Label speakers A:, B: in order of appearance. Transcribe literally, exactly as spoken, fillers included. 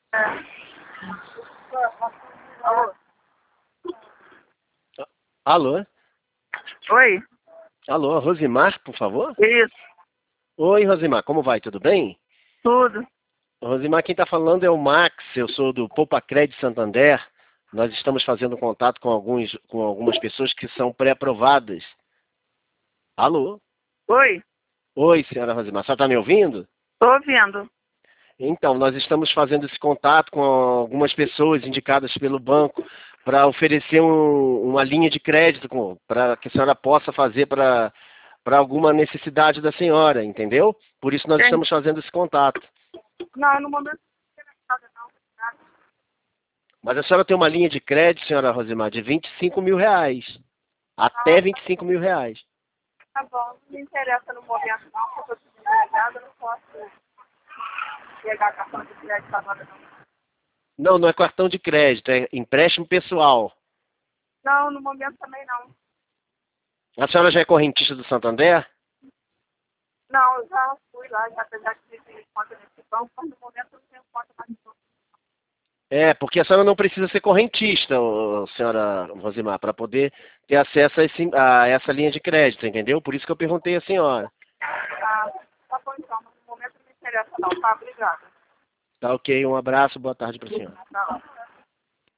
A: É. Alô?
B: Alô?
A: Oi?
B: Alô, Rosimar, por favor?
A: Isso,
B: Oi, Rosimar, como vai? Tudo bem?
A: tudo.
B: Rosimar, quem está falando é o Max, eu sou do Poupa Crédito Santander. Nós estamos fazendo contato com, alguns, com algumas pessoas que são pré-aprovadas. Alô?
A: Oi?
B: Oi, senhora Rosimar, a senhora está me ouvindo?
A: Tô ouvindo.
B: Então, nós estamos fazendo esse contato com algumas pessoas indicadas pelo banco para oferecer um- uma linha de crédito para que a senhora possa fazer para para alguma necessidade da senhora, entendeu? Por isso nós
A: Tem...
B: estamos fazendo esse contato.
A: Não, no momento não tem nada, não.
B: Mas a senhora tem uma linha de crédito, senhora Rosimar, de vinte e cinco mil reais. Até
A: Ah,
B: vinte e cinco mil reais.
A: tá bom. Não me interessa no momento, não, porque eu tô desempregada, eu não posso pegar cartão de crédito agora, não.
B: Não, não é cartão de crédito, é empréstimo pessoal.
A: Não, no momento também não.
B: A senhora já é correntista do Santander?
A: Não, eu já fui lá, já apesar de ter conta nesse banco, mas no momento eu não tenho conta mais no banco.
B: É, porque a senhora não precisa ser correntista, ô, senhora Rosimar, para poder ter acesso a, esse- a essa linha de crédito, entendeu? Por isso que eu perguntei à senhora.
A: Ah, tá bom então, mas no momento não me interessa não, tá? Obrigada.
B: Tá ok, um abraço, boa tarde para a senhora.
A: Tá.